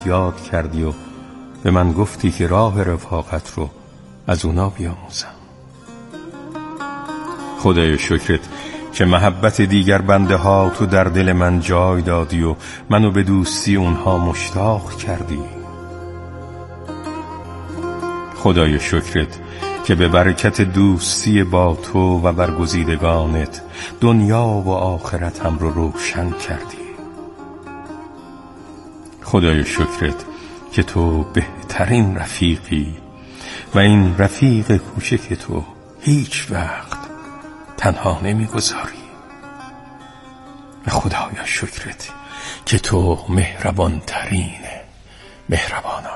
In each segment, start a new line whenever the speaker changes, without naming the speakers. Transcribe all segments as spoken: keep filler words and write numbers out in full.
یاد کردی و به من گفتی که راه رفاقت رو از اونا بیاموزم. خدای شکرت که محبت دیگر بنده ها تو در دل من جای دادی و منو به دوستی اونها مشتاق کردی. خدای شکرت که به برکت دوستی با تو و برگزیدگانت دنیا و آخرتم رو روشن کردی. خدای شکرت که تو بهترین رفیقی و این رفیق کوچک تو هیچ وقت تنها نمیگذاری. خدایا شکرت که تو مهربان ترین مهربانانی.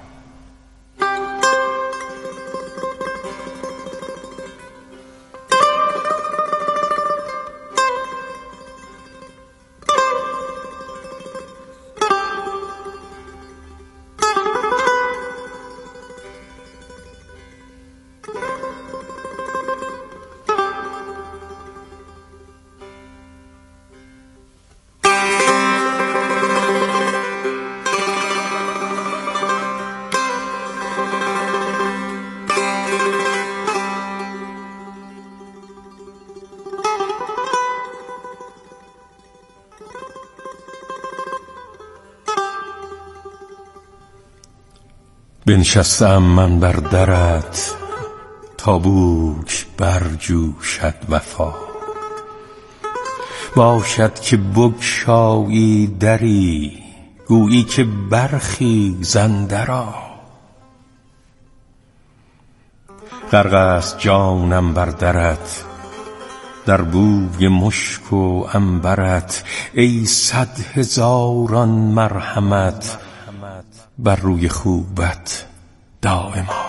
بنشستم من بر درت تا بوک برجوشد وفا، باشد که بگشایی دری گویی که برخیزم درآ. غرق است جانم بر درت در بوی مشک و عنبرت، ای صد هزاران مرحمت بر روی خوبت دائما.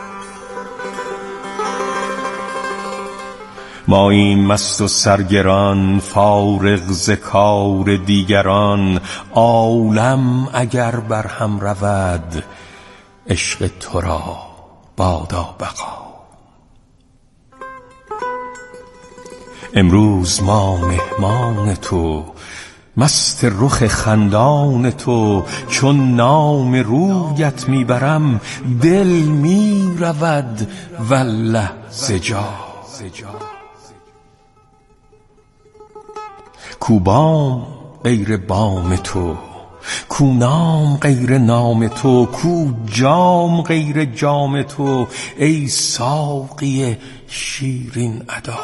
ماییم مست و سرگران فارغ ز کار دیگران، عالم اگر بر هم رود عشق تو را بادا بقا. امروز ما مهمان تو مست رخ خندان تو، چون نام رویت میبرم دل میرود والله ز جا. کو بام غیر بام تو، کو نام غیر نام تو، کو جام غیر جام تو، ای ساقی شیرین ادا.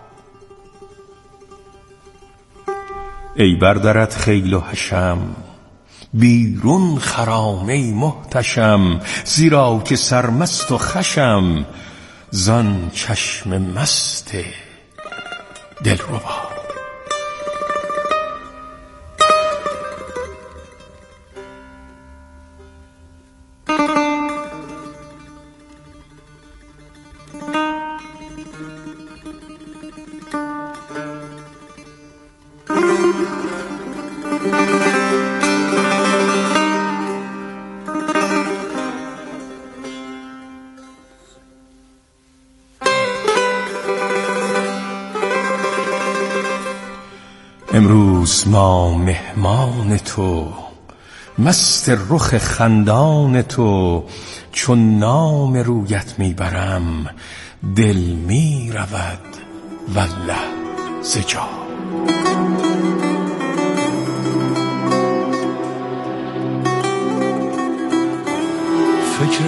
ای بردرت خیل و حشم بیرون خرام ای محتشم، زیرا که سرمست و خشم زان چشم مست دلربا. امروز ما مهمان تو مست رخ خندان تو، چون نام رویت میبرم دل میرود والله ز جا.
فکر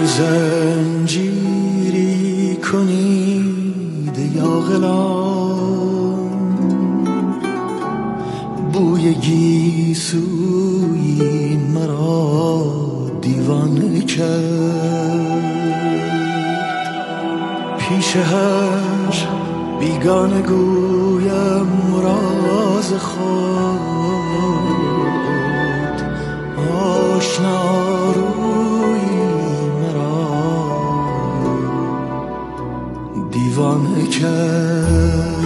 زنجیری کنید یا غلام، بوی گیسوی مرا دیوانه کرد. پیش هر بیگانه گویم راز خود، آشنا روی مرا دیوانه کرد.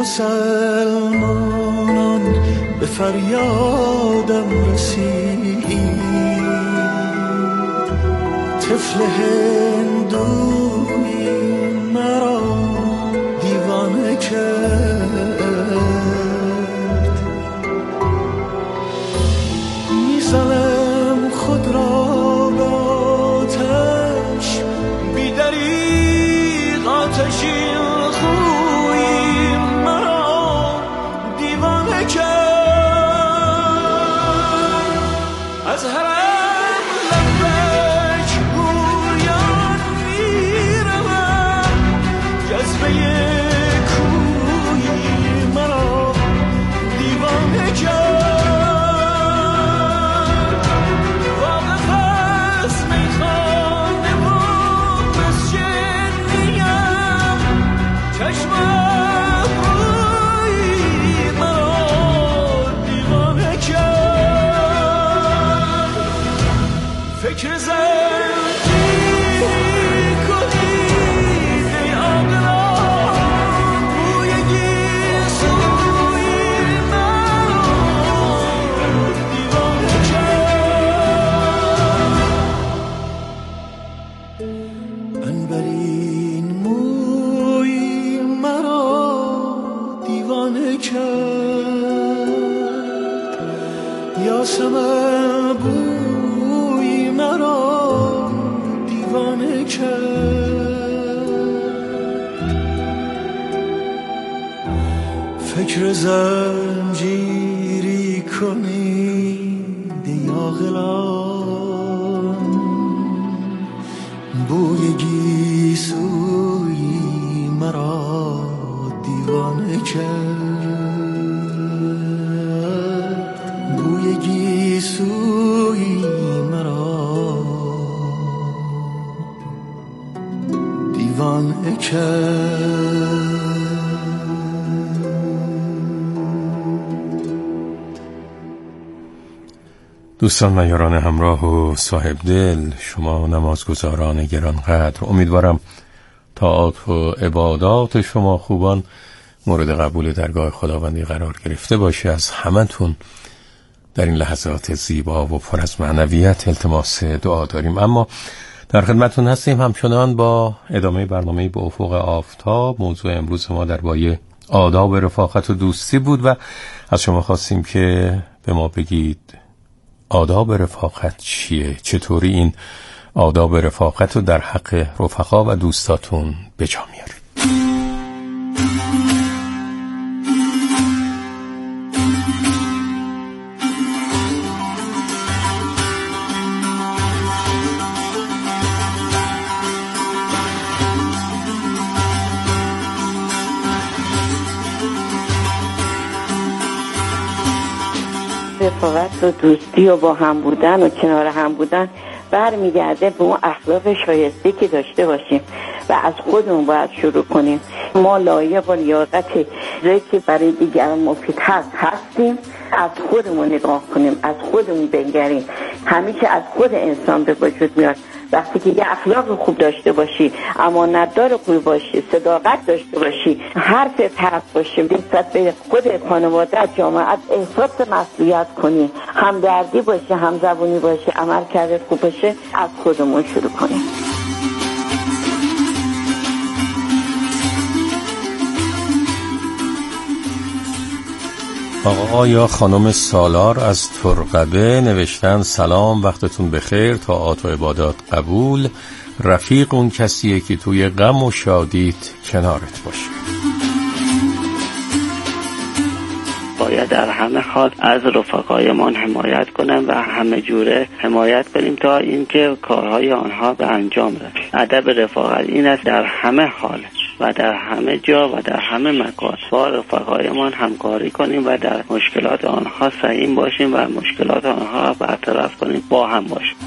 مسلمانان به فریادم رسید، طفل هندوی مرا دیوانه کرد. میزنم خود را به آتش، بی دریغ آتشی خوی مرا دیوانه کرد. از حرم لبک گویان میروم، جذبه کوی مرا دیوانه کرد. فکر زنجیری کنید ای عاقلان، بوی گیسوی مرا دیوانه کرد. عنبرین موی مرا دیوانه کرد. یاسمن بوی مرا دیوانه کرد. فکر زنجیری کنید ای عاقلان، بوی گیسوی مرا دیوانه کرد. بوی گیسوی مرا دیوانه کرد.
دوستان و یاران همراه و صاحب دل، شما نمازگزاران گرانقدر، امیدوارم طاعات و عبادات شما خوبان مورد قبول درگاه خداوندی قرار گرفته باشه. از همتون در این لحظات زیبا و پر از معنویت التماس دعا داریم. اما در خدمتون هستیم همچنان با ادامه برنامه به افق آفتاب. موضوع امروز ما درباره آداب رفاقت و دوستی بود و از شما خواستیم که به ما بگید آداب رفاقت چیه؟ چطوری این آداب رفاقت رو در حق رفقا و دوستاتون به جا میارید؟
رفاقت و دوستی و با هم بودن و کنار هم بودن برمیگرده به اون اخلاق شایسته که داشته باشیم و از خودمون باید شروع کنیم. ما لایق و لیاقت جایی که برای دیگران مفید هست هستیم. از خودمون نگاه کنیم، از خودمون بنگریم. همیشه از خود انسان به وجود میاد. وقتی که یه اخلاق خوب داشته باشی، امانتدار خوب باشی، صداقت داشته باشی، حرف حق باشی، نسبت به خود خانواده، جامعه احساس مسئولیت کنی، همدردی باشه، همزبونی باشه، عمل کرده خوب باشه، از خودمون شروع کنیم.
آقا یا خانم سالار از ترقبه نوشتن سلام، وقتتون بخیر، طاعات و عبادات قبول. رفیق اون کسیه که توی غم و شادیت کنارت باشه.
باید در همه حال از رفقایمان حمایت کنیم و همه جوره حمایت کنیم تا اینکه کارهای آنها به انجام رسد. ادب رفاقت این است در همه حال و در همه جا و در همه مکان با رفقایمان همکاری کنیم و در مشکلات آنها سعیم باشیم و مشکلات آنها برطرف کنیم، با هم باشیم.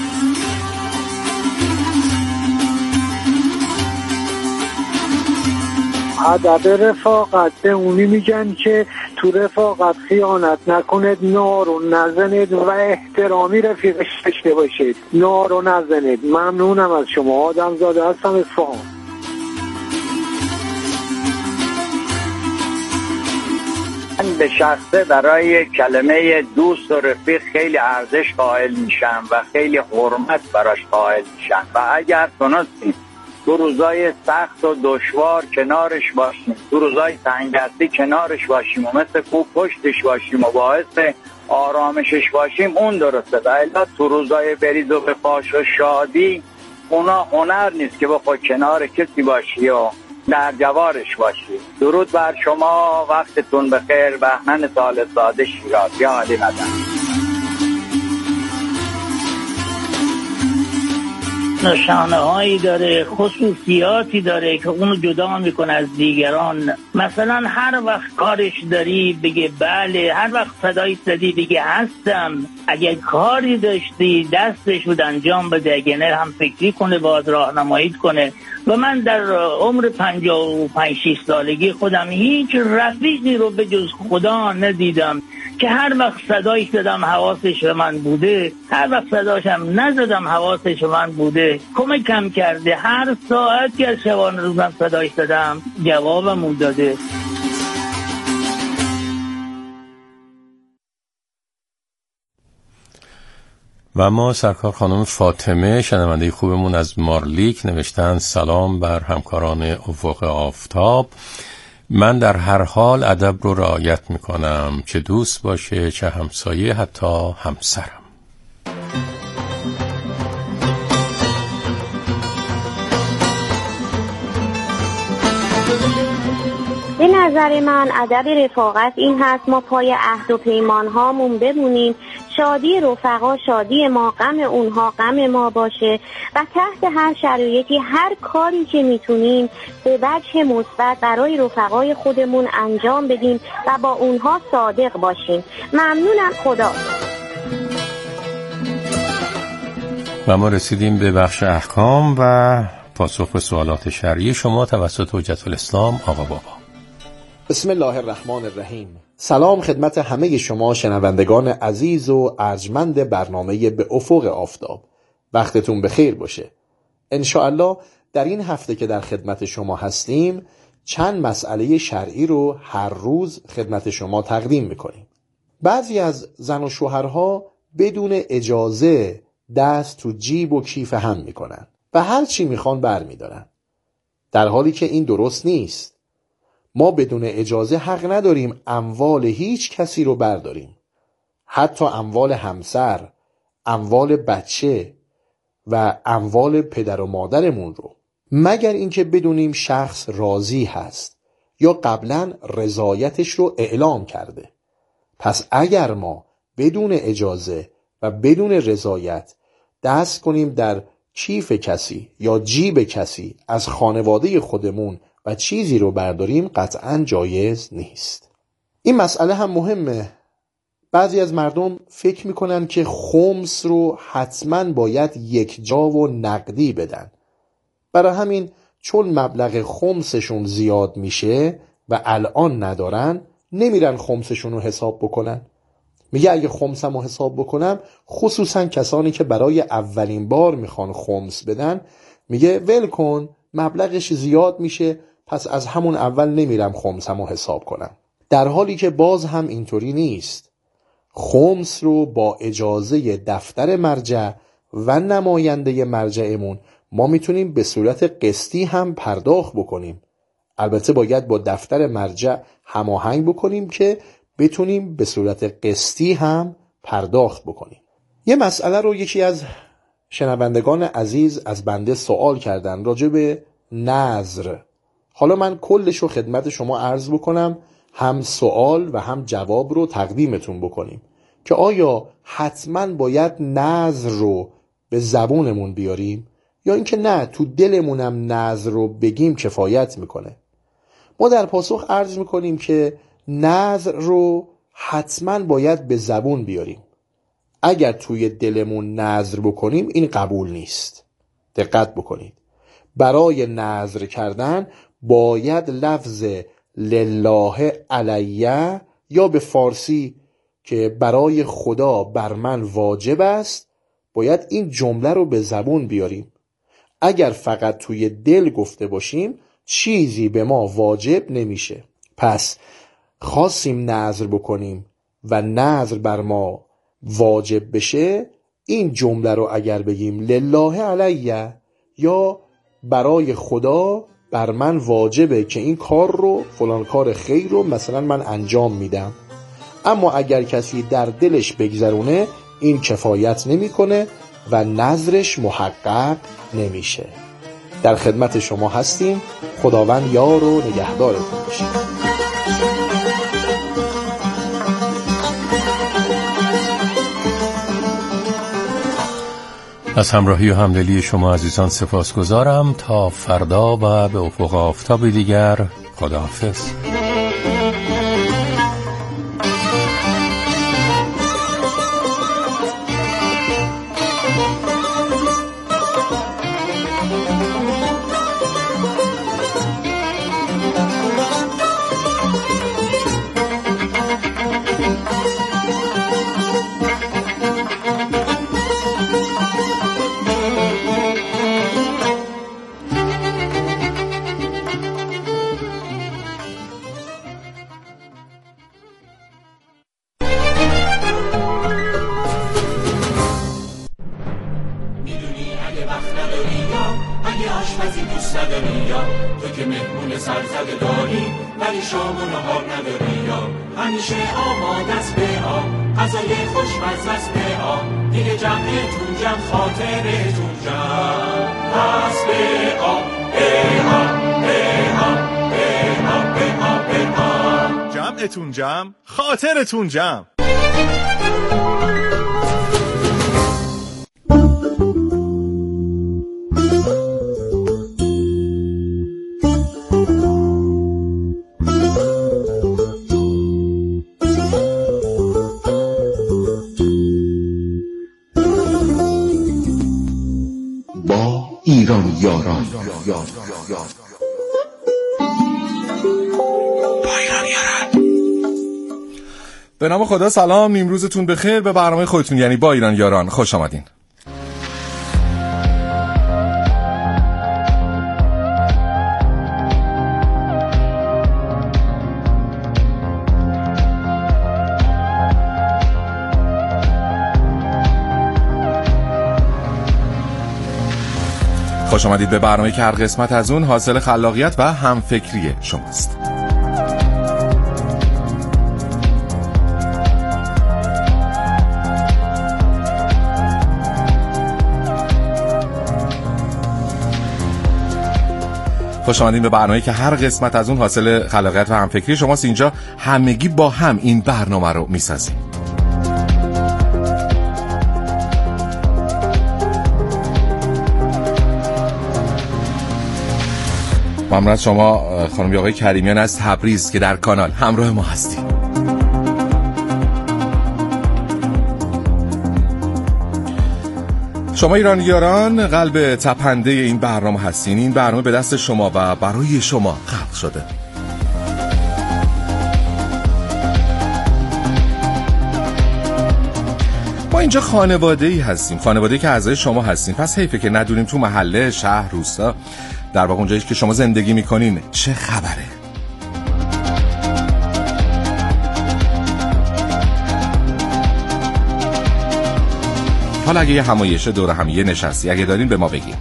ادب رفاقت به اونی میگن که تو رفاقت خیانت نکنید، نار و نزنید و احترامی رفیقش داشته باشید. نار و نزنید. ممنونم از شما. آدمزاده هستم اصفهان.
من به شخصه برای کلمه دوست و رفیق خیلی ارزش قائل میشم و خیلی حرمت براش قائل میشم و اگر تونستیم تو روزای سخت و دشوار کنارش باشیم، تو روزای تنگدستی کنارش باشیم و مثل کوه پشتش باشیم و باعث آرامشش باشیم، اون درسته. و الا تو روزای بریز و بپاش و شادی اونا هنر نیست که بخواد کنار کسی باشی و در جوارش باشی. درود بر شما، وقتتون بخیر. بهمن سال ساده شیراز. یا علی قدم.
نشانه هایی داره، خصوصیاتی داره که اونو جدا میکنه از دیگران. مثلا هر وقت کارش داری بگه بله، هر وقت صدایی زدی بگه هستم. اگه کاری داشتی دستش بود انجام بده، اگه نه هم فکری کنه، باید راهنمایی کنه. و من در عمر پنجاه و پنج شش سالگی خودم هیچ رفیقی رو به جز خدا ندیدم که هر وقت صدایش زدم حواسش به من بوده، هر وقت صداشم نزدم حواسش به من بوده، کمکم کرده. هر ساعت که از شبانه روزم صدایش زدم جوابم داده.
و ما سرکار خانم فاطمه شنونده خوبمون از مارلیک نوشتن سلام بر همکاران افق آفتاب. من در هر حال ادب رو رعایت میکنم، چه دوست باشه چه همسایه، حتی همسرم.
به نظر من ادب رفاقت این هست ما پای عهد و پیمان هامون بمونیم، شادی رفقا شادی ما، غم اونها غم ما باشه و تحت هر شرایطی هر کاری که میتونیم به وجه مثبت برای رفقای خودمون انجام بدیم و با اونها صادق باشیم. ممنونم. خدا.
و ما رسیدیم به بخش احکام و پاسخ به سوالات شرعی شما توسط حجت الاسلام آقا بابا.
بسم الله الرحمن الرحیم. سلام خدمت همه شما شنوندگان عزیز و ارجمند برنامه به افق آفتاب. وقتتون بخیر باشه. انشاءالله در این هفته که در خدمت شما هستیم چند مسئله شرعی رو هر روز خدمت شما تقدیم میکنیم. بعضی از زن و شوهرها بدون اجازه دست تو جیب و کیف هم میکنن و هر چی میخوان بر میدارن، در حالی که این درست نیست. ما بدون اجازه حق نداریم اموال هیچ کسی رو برداریم، حتی اموال همسر، اموال بچه و اموال پدر و مادرمون رو، مگر اینکه بدونیم شخص راضی هست یا قبلا رضایتش رو اعلام کرده. پس اگر ما بدون اجازه و بدون رضایت دست کنیم در کیف کسی یا جیب کسی از خانواده خودمون و چیزی رو برداریم، قطعاً جایز نیست. این مسئله هم مهمه. بعضی از مردم فکر میکنن که خمس رو حتماً باید یک جا و نقدی بدن. برای همین چون مبلغ خمسشون زیاد میشه و الان ندارن، نمیرن خمسشون رو حساب بکنن. میگه اگه خمسم رو حساب بکنم، خصوصاً کسانی که برای اولین بار میخوان خمس بدن، میگه ول کن مبلغش زیاد میشه، پس از همون اول نمیرم خمسم رو حساب کنم. در حالی که باز هم اینطوری نیست. خمس رو با اجازه دفتر مرجع و نماینده مرجعمون ما میتونیم به صورت قسطی هم پرداخت بکنیم. البته باید با دفتر مرجع هماهنگ بکنیم که بتونیم به صورت قسطی هم پرداخت بکنیم. یه مسئله رو یکی از شنوندگان عزیز از بنده سوال کردن راجع به نذر. حالا من کلش رو خدمت شما عرض بکنم، هم سوال و هم جواب رو تقدیمتون بکنیم که آیا حتما باید نذر رو به زبونمون بیاریم یا اینکه نه تو دلمونم نذر رو بگیم کفایت میکنه. ما در پاسخ عرض میکنیم که نذر رو حتما باید به زبون بیاریم. اگر توی دلمون نذر بکنیم این قبول نیست. دقت بکنید. برای نذر کردن باید لفظ لله علیه یا به فارسی که برای خدا بر من واجب است، باید این جمله رو به زبون بیاریم. اگر فقط توی دل گفته باشیم چیزی به ما واجب نمیشه. پس خواستیم نذر بکنیم و نذر بر ما واجب بشه، این جمله رو اگر بگیم لله علیه یا برای خدا بر من واجبه که این کار رو، فلان کار خیر رو مثلا من انجام میدم، اما اگر کسی در دلش بگذرونه این کفایت نمیکنه و نذرش محقق نمیشه. در خدمت شما هستیم. خداوند یار و نگهدارتون باشه.
از همراهی و همدلی شما عزیزان سپاسگزارم. تا فردا و به افق آفتاب دیگر، خداحافظ.
جمعتون جمع، خاطرتون جمع.
با ایران یاران
به نام خدا. سلام، نیمروزتون بخیر. به برنامه خودتون یعنی با ایران یاران خوش آمدین. خوش آمدید به برنامه که هر قسمت از اون حاصل خلاقیت و همفکری شماست. خوش آمدین به برنامه‌ای که هر قسمت از اون حاصل خلاقیت و همفکری شماست. اینجا همگی با هم این برنامه رو میسازیم. ممنون از شما خانم آقای کریمیان از تبریز که در کانال همراه ما هستید. شما ایرانیان قلب تپنده این برنامه هستین. این برنامه به دست شما و برای شما خلق شده. ما اینجا خانواده‌ای هستیم، خانواده‌ای که اعضای شما هستیم. پس حیفه که ندونیم تو محله، شهر، روستا، در واقع اونجایی که شما زندگی میکنین چه خبره. حالا اگه یه همایشه دور هم یه نشستی اگه دارین به ما بگین.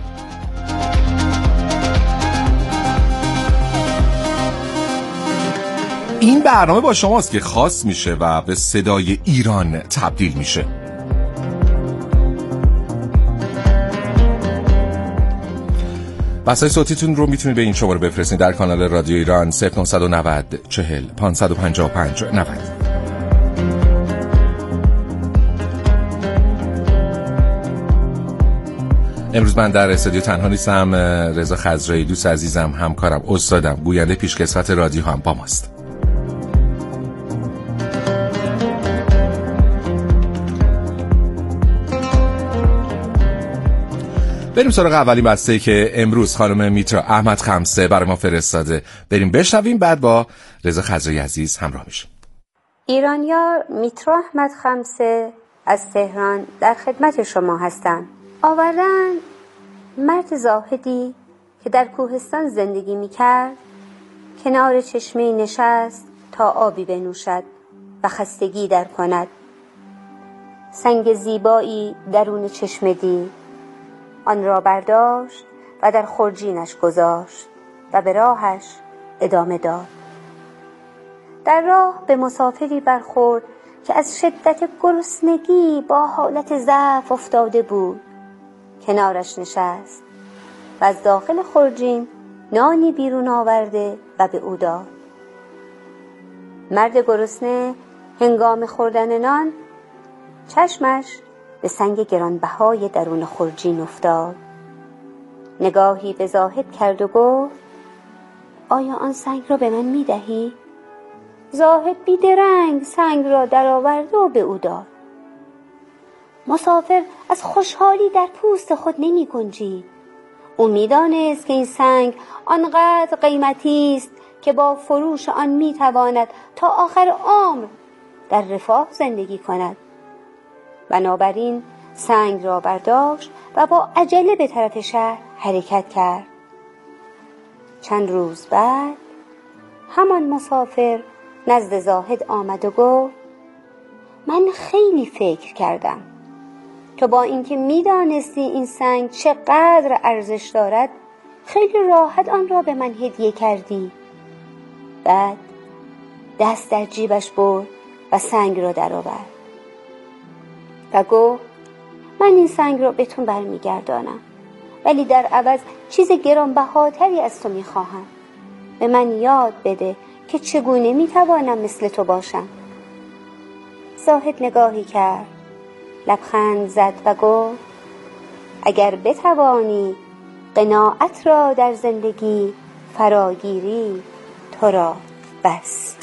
این برنامه با شماست که خاص میشه و به صدای ایران تبدیل میشه. بسای صوتیتون رو میتونید به این شماره بفرستین در کانال رادیو ایران صفر نه نه صفر چهل پانصد و پنجاه و پنج نود. امروز من در استودیو تنها نیستم. رضا خضرایی دوست عزیزم، همکارم، استادم، گوینده پیشکسوت رادیو هم با ماست. بریم سراغ اولین بسته‌ای که امروز خانم میترا احمد خمسه برای ما فرستاده. بریم بشنویم، بعد با رضا خضرایی عزیز همراه میشیم.
ایرانیار میترا احمد خمسه از تهران در خدمت شما هستم. آوردن مرد زاهدی که در کوهستان زندگی میکرد، کنار چشمه نشست تا آبی بنوشد و خستگی در کند. سنگ زیبایی درون چشمه دید، آن را برداشت و در خرجینش گذاشت و به راهش ادامه داد. در راه به مسافری برخورد که از شدت گرسنگی با حالت ضعف افتاده بود. کنارش نشست و از داخل خرجین نانی بیرون آورده و به او داد. مرد گرسنه هنگام خوردن نان چشمش به سنگ گرانبهای درون خرجین افتاد. نگاهی به زاهد کرد و گفت: آیا آن سنگ را به من می دهی؟ زاهد بیدرنگ سنگ را در آورد و به او داد. مسافر از خوشحالی در پوست خود نمی گنجید. او می دانست که این سنگ آنقدر قیمتی است که با فروش آن می تواند تا آخر عمر در رفاه زندگی کند. بنابراین سنگ را برداشت و با عجله به طرف شهر حرکت کرد. چند روز بعد همان مسافر نزد زاهد آمد و گفت: من خیلی فکر کردم. تو با اینکه میدانستی این سنگ چقدر ارزش دارد خیلی راحت آن را به من هدیه کردی. بعد دست در جیبش برد و سنگ را در آورد و گفت: من این سنگ را بهتون برمیگردانم، ولی در عوض چیز گرانبهاتری از تو میخواهم. به من یاد بده که چگونه میتوانم مثل تو باشم. زاهد نگاهی کرد، لبخند زد و گفت: اگر بتوانی قناعت را در زندگی فراگیری تو را بس.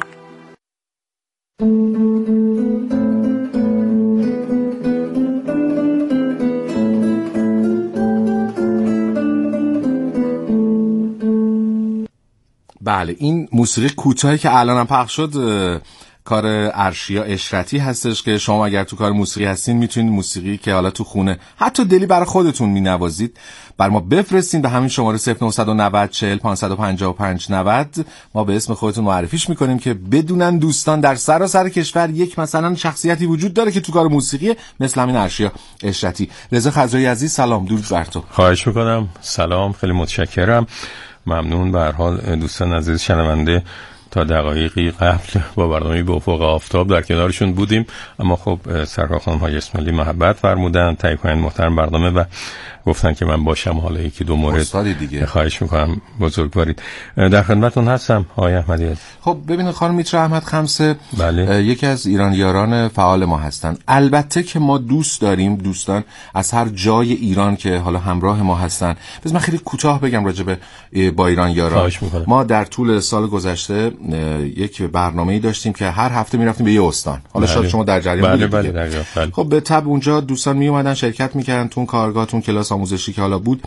بله، این موسیقی کوتاهی که الانم پخش شد کار ارشیا اشرتی هستش که شما اگر تو کار موسیقی هستین میتونید موسیقی که حالا تو خونه حتی دلی برای خودتون مینوازید بر ما بفرستین به همین شماره صفر نه نه صفر چهل پانصد و پنجاه و پنج نود. ما به اسم خودتون معرفیش میکنیم که بدونن دوستان در سراسر کشور یک مثلا شخصیتی وجود داره که تو کار موسیقی مثل همین ارشیا اشرتی. رضا خضرایی عزیز سلام، درود بر تو.
خواهش میکنم. سلام، خیلی متشکرم. ممنون. به هر حال دوستان عزیز شنونده تا دقایقی قبل با برنامه به افق آفتاب در کنارشون بودیم، اما خب سرکار خانم های اسماعیلی محبت فرمودن تهیه کننده محترم برنامه و گفتن که من باشم. حالا یکی دو مورد دیگه خواهش میکنم، بزرگوارید. در خدمتتون هستم آقای احمدی.
خب ببینید خانم میترا احمد خمسه
بله.
یکی از ایرانیاران فعال ما هستن. البته که ما دوست داریم دوستان از هر جای ایران که حالا همراه ما هستن. بذار من خیلی کوتاه بگم راجع به با ایرانیاران. ما در طول سال گذشته یک برنامه‌ای داشتیم که هر هفته میرفتیم به یه استان. حالا
بله.
شاید شما در جریان
بله
بودید.
بله بله بله.
خب به تبع اونجا دوستان می اومدن شرکت میکردن تون کارگاهتون کلاس آموزشی که حالا بود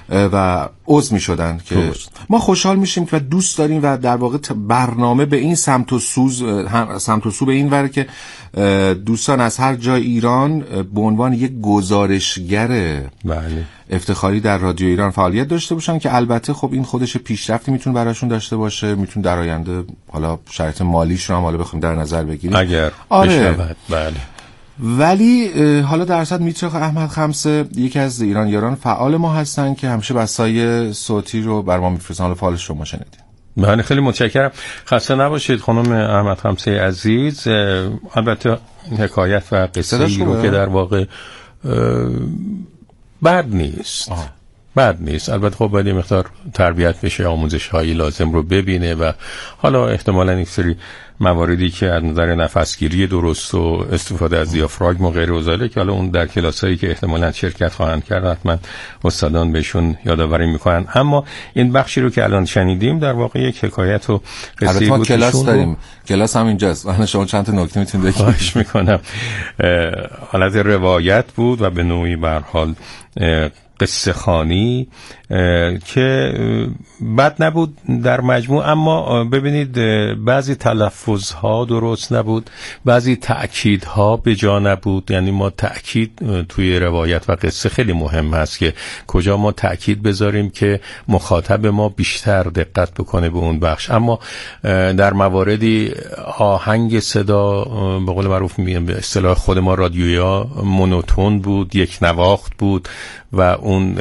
و عضو میشدن که خوبست. ما خوشحال میشیم که دوست داریم و در واقع برنامه به این سمت و سوز سمت و سو به این ور که دوستان از هر جای ایران به عنوان یک گزارشگر
بله
افتخاری در رادیو ایران فعالیت داشته باشن که البته خب این خودش پیشرفتی میتونه براشون داشته باشه، میتونه در آینده حالا شرایط مالیش رو هم حالا بخویم در نظر بگیریم
اگر
آره.
بشود. بله.
ولی حالا در اصل میترا احمد خمسه یکی از ایرانیاران فعال ما هستن که همیشه بسای صوتی رو بر ما میفرستن. حالا فعال شما شنیدین.
بله خیلی متشکرم. خسته نباشید خانم احمد خمسه عزیز. البته حکایت و قصه ای رو که در واقع بد نیست آه. بد نیست. البته خب باید مقدار تربیت بشه، آموزش هایی لازم رو ببینه و حالا احتمالاً یک سری مواردی که از نظر نفسگیری درست و استفاده از دیافراگم و غیر وزاله که حالا اون در کلاسایی که احتمالاً شرکت خواهند کرد حتما استادان بهشون یادآوری میکنن. اما این بخشی رو که الان شنیدیم در واقع یک حکایت و قصه بود.
کلاس داریم، کلاس هم اینجاست. من شما چند تا نکته میتونید بگید؟
خواهش میکنم. حالت روایت بود و به نوعی به هر حال قصه خوانی که بد نبود در مجموع، اما ببینید بعضی تلفظها درست نبود، بعضی تأکیدها به جا نبود. یعنی ما تأکید توی روایت و قصه خیلی مهم هست که کجا ما تأکید بذاریم که مخاطب ما بیشتر دقت بکنه به اون بخش. اما در مواردی آهنگ صدا به قول معروف به اصطلاح خود ما رادیویی مونوتون بود، یک نواخت بود و اون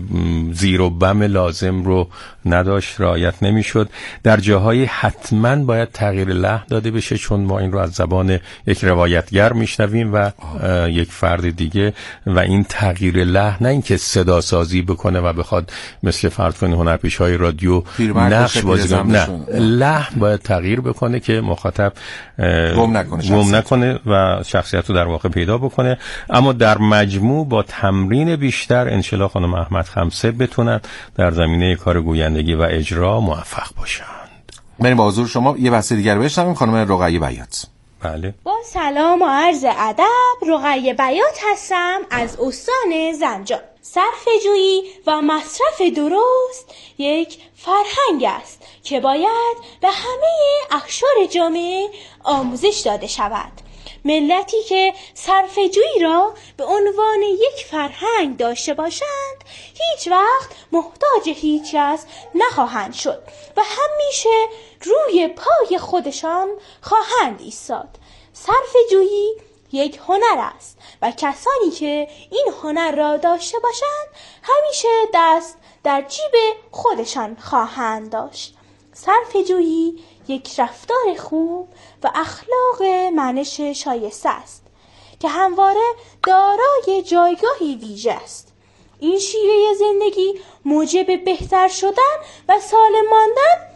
زیر و بم لازم رو نداشت، رعایت نمیشد. در جاهای حتما باید تغییر لحن داده بشه، چون ما این رو از زبان یک روایتگر میشنویم و یک فرد دیگه، و این تغییر لحن نه اینکه صدا سازی بکنه و بخواد مثل فرض کنید هنرپیشه‌های رادیو نقش بازی کنه، نه، لحن باید تغییر بکنه که مخاطب
گم نکنه
گم نکنه و شخصیت رو در واقع پیدا بکنه. اما در مجموع با تمرین بیشتر انشالله خانم احمد خمسه بتونن در زمینه کار گویندگی و اجرا موفق باشند.
بریم با حضور شما یه بحث دیگر بشنویم. خانم رقیه بیات.
بله.
با سلام و عرض ادب، رقیه بیات هستم از استان زنجان. صرفه‌جویی و مصرف درست یک فرهنگ است که باید به همه اقشار جامعه آموزش داده شود. ملتی که صرفه‌جویی را به عنوان یک فرهنگ داشته باشند هیچ وقت محتاج هیچ کس نخواهند شد و همیشه روی پای خودشان خواهند ایستاد. صرفه‌جویی یک هنر است و کسانی که این هنر را داشته باشند همیشه دست در جیب خودشان خواهند داشت. صرفه‌جویی یک رفتار خوب و اخلاق منش شایسته است که همواره دارای جایگاهی ویژه است. این شیوه زندگی موجب بهتر شدن و سالم ماندن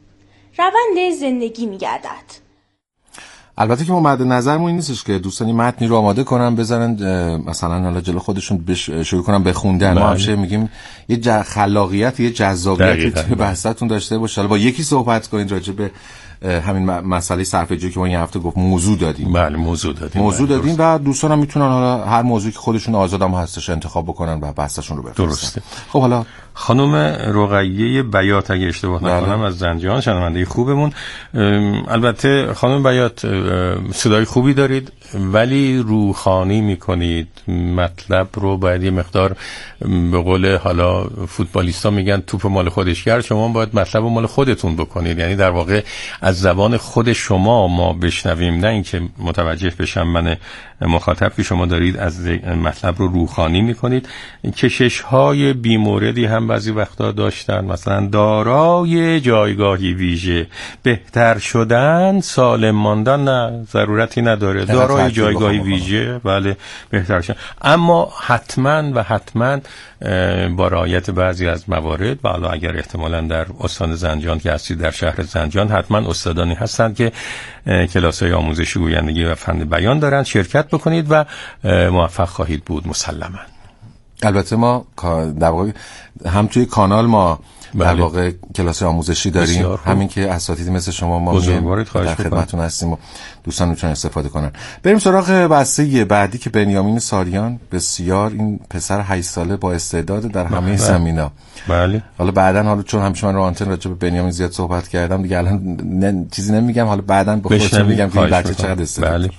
روند زندگی می‌گردد.
البته که ما مد نظرمون این نیستش که دوستانی متنی رو آماده کنن بذارن مثلا حالا جلو خودشون شروع کنن بخوندن. ما همیشه میگیم یه ج... خلاقیت، یه جذابیتی توی بحثتون داشته باشه. حالا با یکی صحبت کنین راجع به همین مسئله صرفه‌جویی که ما این هفته گفت موضوع دادیم.
بله موضوع دادیم.
موضوع دادیم و دوستان هم میتونن حالا هر موضوعی که خودشون آزاد هم هستش انتخاب بکنن و بحثشون رو بفرستن.
درسته.
خب حالا
خانم رقیه بیات اگه اشتباه نکنم از زنجان، شنونده خوبمون. البته خانم بیات صدای خوبی دارید ولی روخانی میکنید، مطلب رو باید یه مقدار به قول حالا فوتبالیستا میگن توپ مال خودش کرد، شما باید مطلب رو مال خودتون بکنید. یعنی در واقع از زبان خود شما ما بشنویم، نه اینکه متوجه بشم من مخاطب که شما دارید از مطلب رو روخانی میکنید. کشش های بیموردی هم بعضی وقتا داشتن، مثلا دارای جایگاهی ویژه، بهتر شدن، سالم ماندن نه ضرورتی نداره، دارای جایگاهی ویژه بله بهتر شدن، اما حتما و حتما با رعایت بعضی از موارد. و حالا اگر احتمالاً در استان زنجان که هستید، در شهر زنجان، حتما استادانی هستند که کلاس‌های آموزشی گویندگی و فن بیان دارند، شرکت بکنید و موفق خواهید بود مسلماً.
البته ما در واقع هم توی کانال ما در واقع کلاس آموزشی داریم، همین که اساتید مثل شما ما در خدمتتون هستیم و دوستان میتونن استفاده کنن. بریم سراغ بحثه بعدی که بنیامین ساریان، بسیار این پسر هشت ساله با استعداد در همه زمینا.
بله.
حالا بعدن حالا چون همیشه من رو آنتن راجع به بنیامین زیاد صحبت کردم دیگه الان نه چیزی نمیگم، حالا بعدن به خودتون میگم که این بچه چقدر استعداد داره.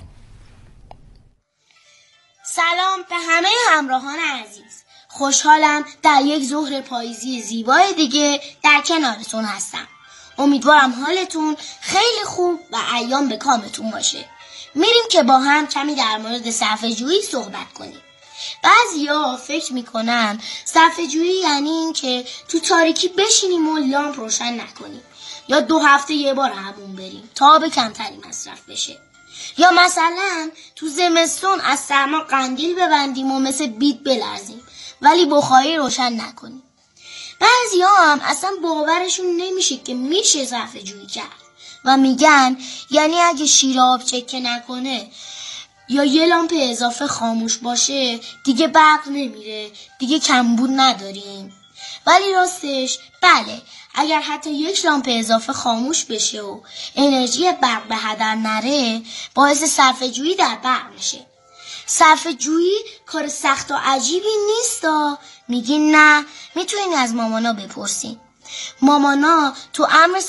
سلام به همه همراهان عزیز. خوشحالم در یک ظهر پاییزی زیبای دیگه در کنارتون هستم. امیدوارم حالتون خیلی خوب و ایام به کامتون باشه. میریم که با هم کمی در مورد صرفه‌جویی صحبت کنیم. بعضیا فکر میکنن صرفه‌جویی یعنی این که تو تاریکی بشینیم و لامپ روشن نکنیم، یا دو هفته یه بار همون بریم تا به کمتری مصرف بشه، یا مثلا تو زمستون از سرما قندیل ببندیم و مثل بید بلرزیم ولی بخاری روشن نکنیم. بعضی ها هم اصلا باورشون نمیشه که میشه صرفه‌جویی کرد و میگن یعنی اگه شیر آب چکه نکنه یا یه لامپ اضافه خاموش باشه دیگه برق نمیره، دیگه کمبود نداریم. ولی راستش بله، اگر حتی یک لامپ اضافه خاموش بشه و انرژی برق به هدر نره باعث صرفه‌جویی در برق میشه. صرفه جویی کار سخت و عجیبی نیست. میگین نه، میتونین از مامانا بپرسین. مامانا تو امر